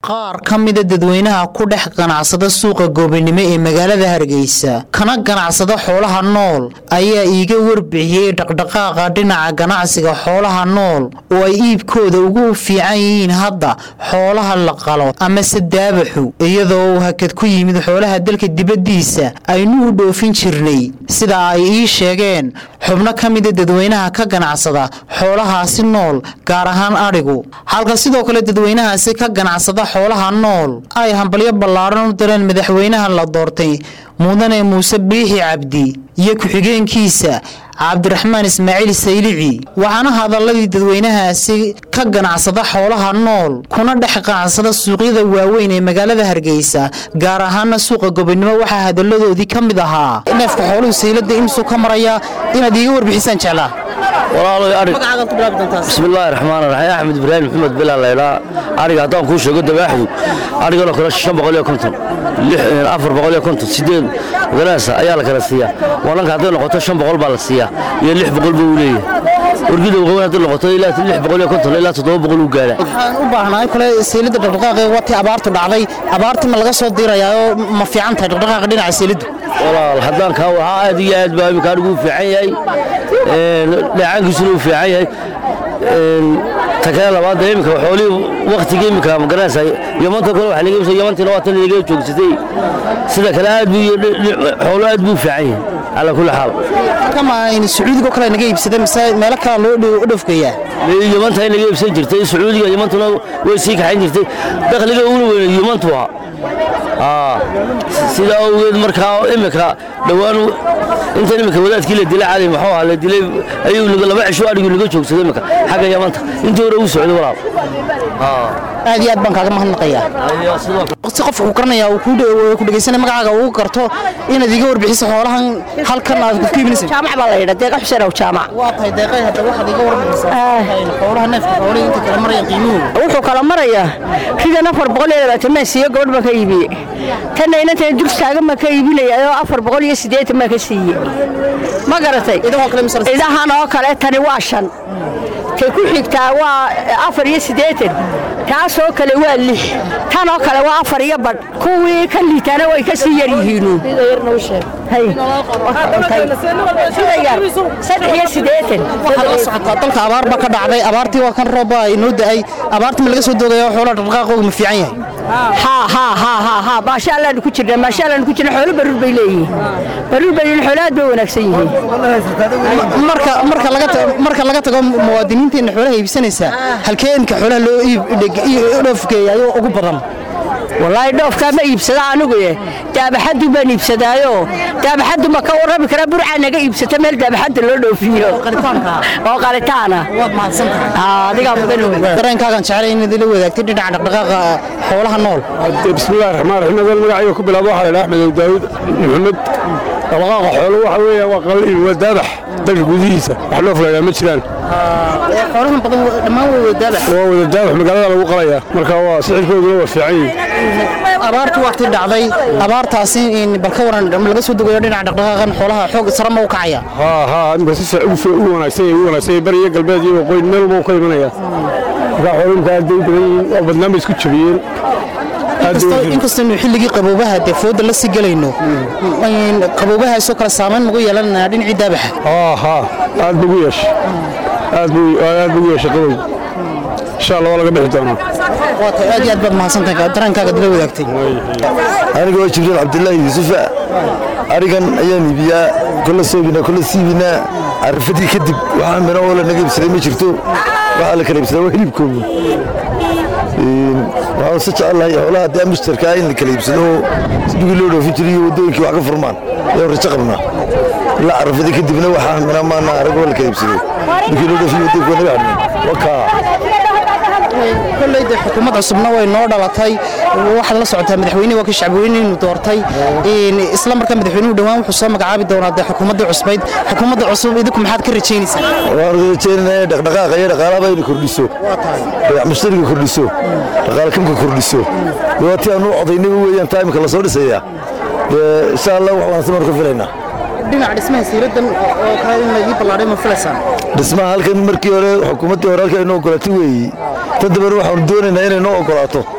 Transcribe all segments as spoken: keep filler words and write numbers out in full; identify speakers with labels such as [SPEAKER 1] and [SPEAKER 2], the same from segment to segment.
[SPEAKER 1] qaar ka mid ah dadweynaha ku dhex ganacsada suuqa Goobnimo ee magaalada Hargeysa kana ganacsada xoolaha nool ayaa iiga warbixiyay dhaqdhaqaaqa dhinaca ganacsiga xoolaha nool oo ay iibkooda ugu fiican yihiin hadda xoolaha la qalo ama sadaabaxu iyadoo hakad ku yimid xoolaha dalka dibadiisa aynu u dhoofin jirnay sida ay ii sheegeen xubno ka mid ah dadweynaha ka ganacsada xoolahaasi nool gaar ahaan arigu halka sidoo kale dadweynahaasi ka ganacsada xoolaha nool ay hambalyo ballaaran u direen madaxweynaha la doortay mudane Muuse Biixi Cabdi iyo ku-xigeenkiisa Cabdiraxmaan Ismaaciil Saylici waxaana hadaladii dadweynahaasi ka ganacsada xoolaha nool kuna dhex ganacsada suuqyada waaweyn ee magaalada Hargeysa gaar ahaan suuqa Goobnimo waxa hadaladoodii ka mid ahaa neefka xooluhu saylada imsu ka maraya inaad iiga warbixisaan jeclaa
[SPEAKER 2] والله أريد بسم الله الرحمن الرحيم أحمد إبراهيم محمد بلا ليلى أريد أعطاهم كل شيء قد واحد أريد أقول لك شن بقول لك كنتم أفر بقول لك كنتم سيدين ثلاثة أيالك راسية وأنا قاعدين نقطة شن بقول بالسية يلح بقول بولية ورجل بقول هذا النقطة لا تلح بقول لك كنتم لا تضرب بقول وقالة
[SPEAKER 1] وبعنا كل سيلد الدقائق وقت عبارة العضي عبارة من القصة الديرة يا ما في عنتها الدقائق دين على سيلد
[SPEAKER 2] والله الحضان كهو هذه يد بابي كانوا في عيي لعن كسلوا في عيي تكلم بعض يومك وحولي وقت جيمك ما قرأت يوم أنت كل واحد يجيب يوم أنت نوات اللي يجيب شو كذي سيدا كلاد بي حولاد بو في عين على كل حال
[SPEAKER 1] كما إن السعودي كوكلا نجيب سيدا مسا ملك لو لو فيها
[SPEAKER 2] يوم أنت هنا نجيب سجرتي السعودي يوم أنت لو ويسيك حين جرتي دخل يقولوا يوم أنت وا آه سيدا أول مركها إمك دوانو أنت إمك ولاد كله دلع علي محوها على دلع أيوة نقول ما عشوا يقول نقول شو كذي إمك حاجة يوم أنت أنت وروس سعودي ولا
[SPEAKER 1] آه هذه أبانك هذا ما هنقيا قصة فكرنا وكود وكود جيسنا مقعد وكرتو إن ذي جور بحس حوالها هل كنا كيف بنسي
[SPEAKER 3] جامع بالله دقيقة حشرة وجامع
[SPEAKER 1] واضح دقيقة هذا واحد يجور بحس حوالها نفس حوالي أنت كلام مرة يقيمون
[SPEAKER 3] وحو كلام مرة يا كذا نفر بقول لا تمسي يقول ما كيبي كنا هنا تدرس حاجة ما كيبي لي أنا أفر بقول يسديت ما كسي ما قرأتي
[SPEAKER 1] إذا هو كلام سر
[SPEAKER 3] إذا أنا أكلت تاني واشن كل حكتا وأفر يسديت كاسو كله واللي كانوا كله وافر يبر كوي كلي تانا ويكسي يريهينو هاي صدق يا سيدتين
[SPEAKER 1] طلق أبار بك دعدي أبارتي وكان ربا ينود أي أبارتي من لقصو دوغي حول الرقاق ومفيعين
[SPEAKER 3] ها ها ها ها ها ما شاء الله نكوتشنا ما شاء الله نكوتشنا حول برر بيلي برر بيلي الحولاد بونكسيه
[SPEAKER 1] مركا مركا لقت مركا لقت موادين تين حولها يبسنسا هل كان كحولها لو يدفكي أيوة أقول بدن
[SPEAKER 3] والله دوف كما يبسدا anigu ee daabaxadu baan ibsadaayo daabaxadu ma ka warabi kara burca naga ibsata meel daabaxada loo dhoofiyo qaritaanka oo qaritaana
[SPEAKER 1] waad mahadsantahay
[SPEAKER 3] aa adiga mudan
[SPEAKER 1] dareenkaagan jeclay in idin la wadaagtay dhinaca dhaqdhaqaaqa xoolaha nool
[SPEAKER 4] bismillaahir rahmaanir rahiim hadal magaciisa ku bilaabo waxa la Axmed Daawud Maxamed dhaqdhaqaaqa xooluhu waxa weeye waa qalin waa daabax dalka gudihiisa wax loo fulayay ma jiraan
[SPEAKER 1] xoolahan badan dhamaan way daabax
[SPEAKER 4] waa wada daabax magaalada lagu qalaya marka waa sicirkoodu waa fiican
[SPEAKER 1] abaartu waqti dhacday abaartaasi in balka waran laga soo dugayo dhinaca dhaqdhaqaaqan xoolaha xoog sare ma u kacaya
[SPEAKER 4] ha ha inta si soo u wanaagsan u wanaagsan bariga galbeed iyo qoyn meel uu ka imanaya waxa xooluhu aad ay badan barnaamij isku jabiyeen
[SPEAKER 1] inkastoo xilligii qaboobaha defooda la sii galayno in qaboobaha soo kala saameyn ugu yeelanaa dhinacii daabaxa
[SPEAKER 4] ha ha aad ugu yeesh aad buu aad ugu yeesh qabow insha Allah wala bixi doona
[SPEAKER 1] waata aad iyo aad baad mahadsantahay dareenkaaga dila wadaagtay
[SPEAKER 5] aniga waa Jibriil Cabdullaahi Yuusuf arigan ayaan iibiyaa kula soobina kula siibina arfadii kadib waxaan miro wala naga ibsaday ma jirto waxa la kala ibsaday waa hilibkooda waxaan si jecelahay xoolaha dee mushtarka in la kala ibsado sidii loo dhoofin jiray wadooyinkii wax ka furmaan ee rajo qabnaa la arfadii kadibna waxaan miro maana arag wala kala ibsaday sidii loo dhoofin wadooyinkii naga xidhnaa waka
[SPEAKER 1] كلية حكومة عصبنا وينور على تاي واحد لا سعتها مدحويني وكل شعبويني ودورتاي إن إسلام مركب مدحويني ودوام وحسام مقعابي دورات حكومة عصبيد حكومة عصب إيدكم حد كرتشيني سنة
[SPEAKER 5] وارجعنا دقيقة غير غالبا يكردسو مشتري كردسو غالكم كردسو دلوقتي أنا أعطيني ويان تايم كلا صور سيا إن شاء الله وحنا مركب فينا
[SPEAKER 1] dhinaca dhismaha siiradan oo kale in la ii ballaaray ma filaysan
[SPEAKER 5] dhismaha halkan markii hore xukuumadda hore halka inoo ogolaatay weeyii tadaba waxaan doonaynaa inay noo ogolaato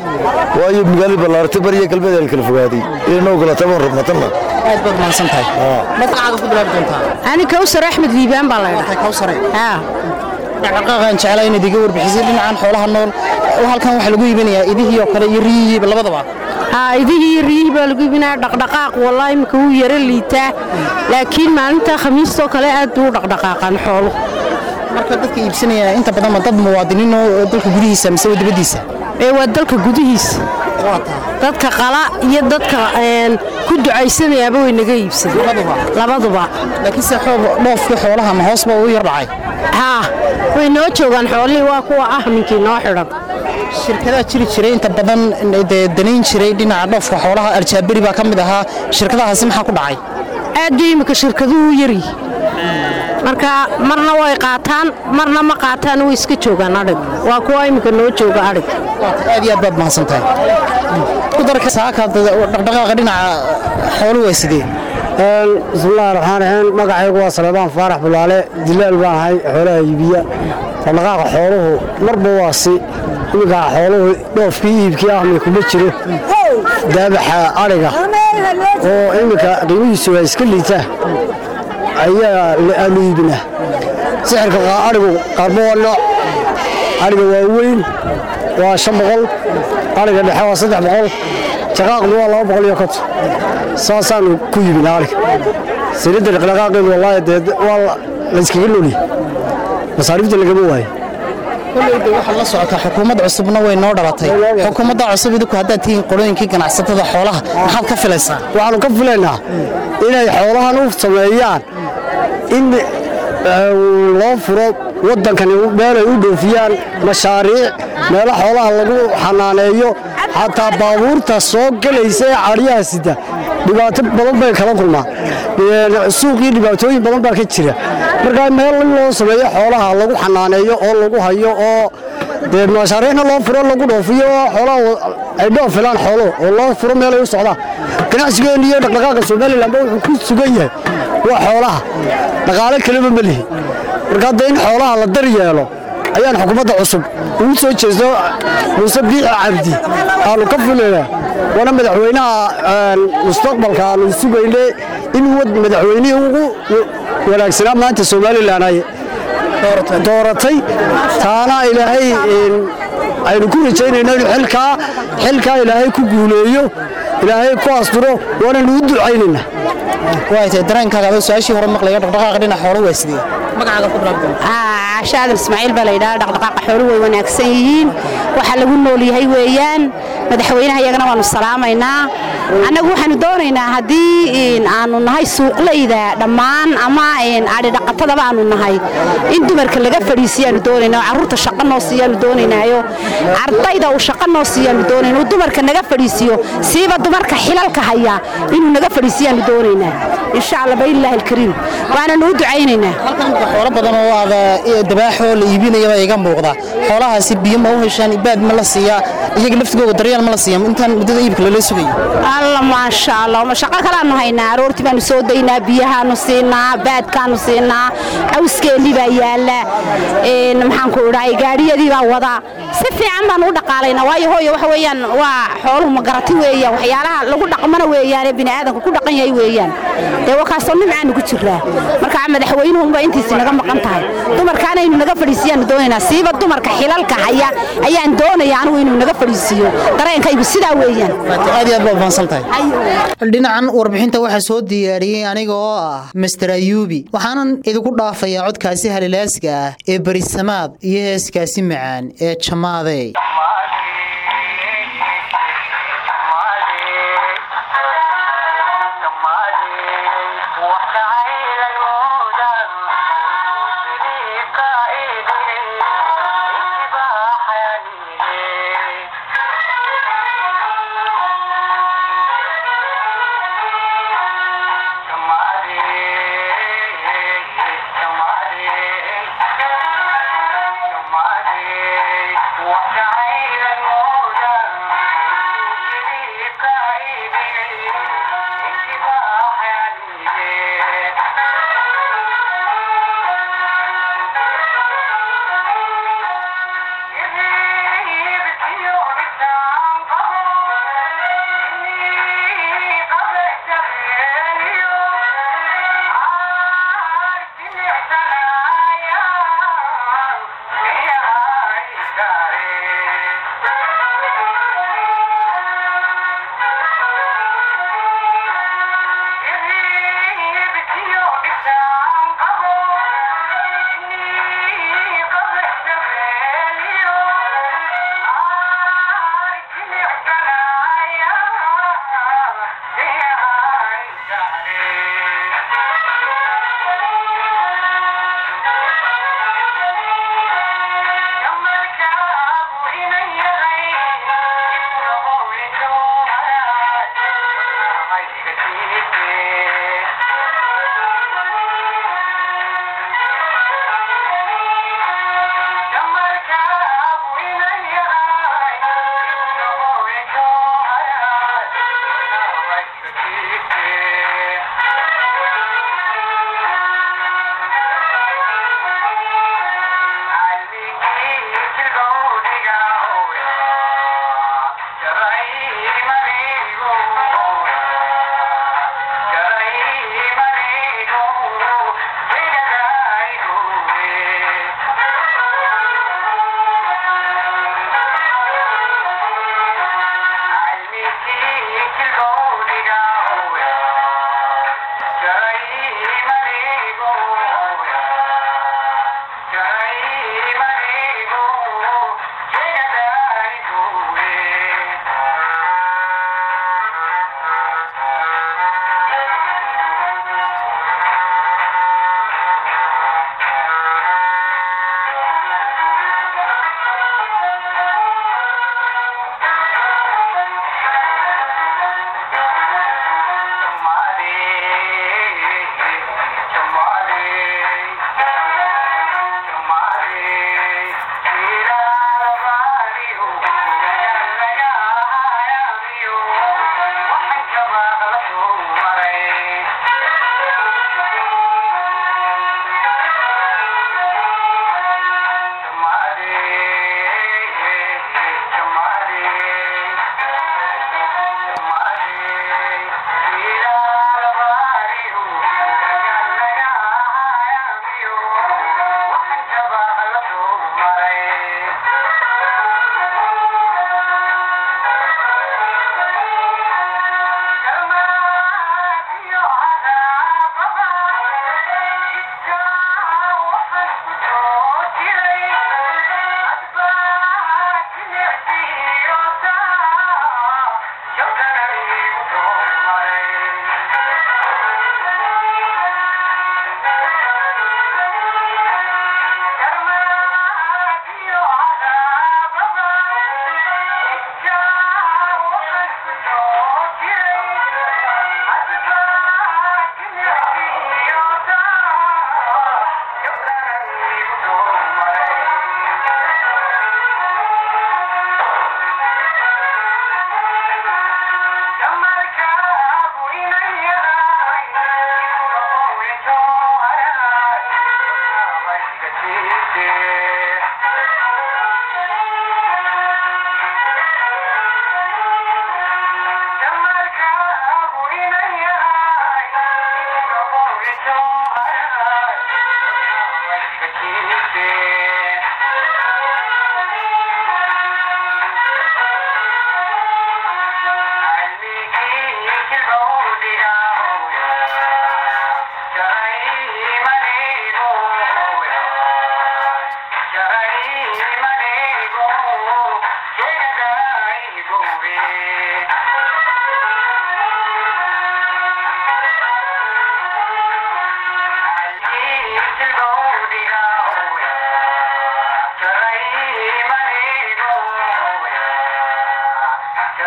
[SPEAKER 5] waayo magaalada ballaartay bariya galbeed ee kala fogaaday inoo kala taban rabnatana
[SPEAKER 1] aad baad maansantahay magacaaga ku bilaabi doontaa
[SPEAKER 3] ani Kawsar Axmed Liibaan baa la
[SPEAKER 1] yiraahdaa Kawsar
[SPEAKER 3] ha
[SPEAKER 1] dhaqdhaqaaqan jeclaa in diga warbixisay dhinacan xoolaha nool halkan waxa lagu iibinayaa idihii oo kale iyo riyihiiba labadaba
[SPEAKER 3] ha idihii iyo riyihiiba lagu iibinayaa dhaqdhaqaaq wallahi imka uu yara liitaa laakiin maalinta khamiista kale aad uu dhaqdhaqaaqan xoolo
[SPEAKER 1] marka dadka iibsanaya inta badan dad muwaadiniin oo dalka gudihiisa mise dibadiisa
[SPEAKER 3] ee waa dalka gudihiisa dadka qala iyo dadka een ku ducaysanayaba way naga iibsadeen labaduba
[SPEAKER 1] laakiin si xoob dhoofka xoolaha ma hoos ba u yar dhacay
[SPEAKER 3] ha way noo joogan xoolihii waa kuwa ah minkii noo xidhan
[SPEAKER 1] shirkadaha jiri jiray inta badan danayn jiray dhinaca dhoofka xoolaha Aljaabiri baa kamid ahaa shirkadahaasi maxaa ku dhacay
[SPEAKER 3] aad bay imika shirkaduhu yari marka marna way qaataan marna ma qaataan way iska joogan adag waa kuwa imika noo jooga adag
[SPEAKER 1] aad iyo aad baad mahadsantahay ku darka saaka dhaqdhaqaaqa dhinaca xooluhu waa sidee
[SPEAKER 6] bismillaahir rahmaanir rahiim magacaygu waa Salebaan Faarax Bulaale dilaal baan ahay xoolaha iibiya dhaqdhaqaaqa xooluhu marba waa si imika xooluhu dhoofkii iibkii ah ma kuma jiro daabaxa ariga oo imika qiimihiisu waa iska liitaa ayaa la iibina sixirka arigu qarbo nooc ariga waa weyn waa shan boqol ariga dhexe waa saddex boqol jaqaaqdu waa laba boqol iyo konton saasaan ku iibina ariga sirida dhaqdhaqaaqeedu wallahi dee waa la iskaga nooli masaariifta lagama waayo
[SPEAKER 1] kullayda waxa la socota xukuumad cusubna way noo dhalatay xukuumadda cusub idinku haddaad tihiin qolooyinkii ganacsatada xoolaha maxaad ka filaysaa
[SPEAKER 6] waxaanu ka filaynaa inay xoolahan u sameeyaan in loo furo waddankani meelay u dhoofiyaan mashaariic meelo xoolaha lagu xanaaneeyo xataa baabuurta soo gelaysa ee cadhiyaha sida dhibaato badan bay kala kulmaan suuqii dhibaatooyin badan baa ka jira markaa meel in loo sameeyo xoolaha lagu xanaaneeyo oo lagu hayo oo dee mashaariicna loo furo lagu dhoofiyo oo xoolaha ay dhoofilaan xoolo oo loo furo meel ay u socdaan ganacsigeena iyo dhaqdhaqaaqa Soomaaliland wuxuu ku sugan yahay waa xoolaha dhaqaale kaleba ma lihi markaa dee in xoolaha la daryeelo ayaan xukuumadda cusub ugu soo jeesto Muuse Biixi Cabdi aanu ka filaynaa wana madaxweynaha mustaqbalka aanu sugaynay inuu madaxweynaha ugu wanaagsanaa maanta Soomaaliland ay dooratay taana ilaahay aynu ku rajaynayno in xilka xilka ilaahay ku guuleeyo ilaahay ku asturo wana u ducaynayna
[SPEAKER 1] waaytay dareenkaaga oo su'aashii hore maqlay dhaqdhaqaaqa dhinaca xoolo waa sidee magacaaga ku bilaabay
[SPEAKER 3] ah shaad Ismaaciil baa la yiraahdaa dhaqdhaqaaqa xoolo way wanaagsan yihiin waxa lagu nool yahay weeyaan madaxweynaha iyagana waanu salaamaynaa anagu waxaanu doonaynaa hadii in aanu nahay suuqleyda dhammaan ama in aad dhaqatada baanu nahay in dumarka laga fariisiyaanu doonaynaa carruurta shaqo noo siyaanu doonaynaayo ardayda uu shaqo noo siyaanu doonaynaa dumarka naga fariisiyo siiba dumarka xilalka haya inuu naga fariisiyaanu doonaynaa insha Allah billahi alkariim waana noo ducaynaynaa
[SPEAKER 1] halkan xoolo badan oo aad dabaaxo la iibinayo iga muuqda xoolahaasi biyo ma u heshaan ibaad ma la siiya iyaga laftigooda daryeel ma la siiya intaan muddada iibka la sugayo
[SPEAKER 3] Allah ma sha Allah ma shaqo kala aanu haynaa aroortii baanu soo daynaa biyahaanu siinaa baadkaanu siinaa awskeeli baa yaala ee maxaan ku dhahay gaariyadii baa wada si fiican baan u dhaqaalaynaa waayo hooyo waxa weeyaan waa xooluhu ma garati weeyaan waxyaalaha lagu dhaqmana weeyaan bini'aadamku ku dhaqan yahay weeyaan ee wakaasoo nimcaan ku jiraa marka madaxweynuhu uma intiisa naga maqan tahay dumarkaana inuu naga fadhiisiyaan doonaynaa siiba dumarka xilalka haya ayaan doonayaa anigu inuu naga fadhiisiyo dareenkaygu sidaa weeyaan
[SPEAKER 1] aad iyo aad baa faansantahay dhinacan warbixinta waxa soo diyaariyay aniga oo ah Mister Ayubi waxaanan idinku dhaafayaa codkaasi halilaasga ah ee barisamaad iyo heeskaasi macaan ee jamaaday
[SPEAKER 7] What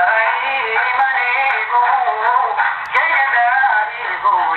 [SPEAKER 7] Thank you.